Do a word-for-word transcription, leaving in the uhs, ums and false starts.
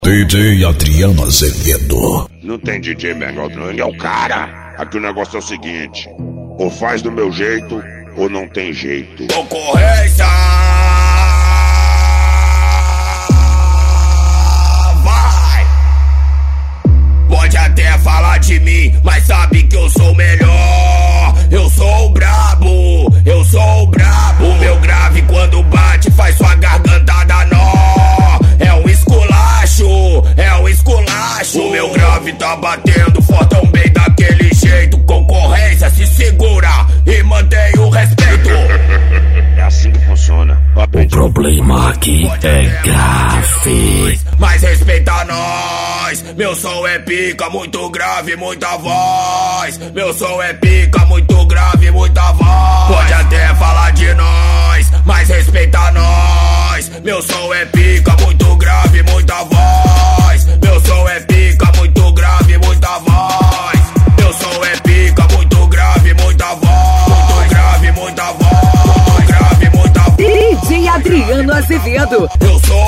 D J Adriano Azevedo. Não tem D J melhor não, ele é o cara. Aqui o negócio é o seguinte: ou faz do meu jeito, ou não tem jeito. Concorrência! Vai! Pode até falar de mim, mas sabe que eu sou melhor. Eu sou o brabo, eu sou o brabo. O meu grave quando bate faz sua garganta dar nó. É um esculacho, é um esculacho. O meu grave tá batendo fortão bem daquele jeito. Concorrência, se segura e mantém o respeito. É assim que funciona. O problema aqui é grave. Mas respeita nós. Meu som é pica, muito grave, muita voz. Meu som é pica, muito grave, muita voz. Pode até falar de nós, mas respeita nós. Meu som é pica, muito grave, muita voz. Meu som é pica, muito grave, muita voz. Meu som é pica, muito grave, muita voz. Muito grave, muita voz. Muito grave, muita voz. D J Adriano Azevedo. Eu sou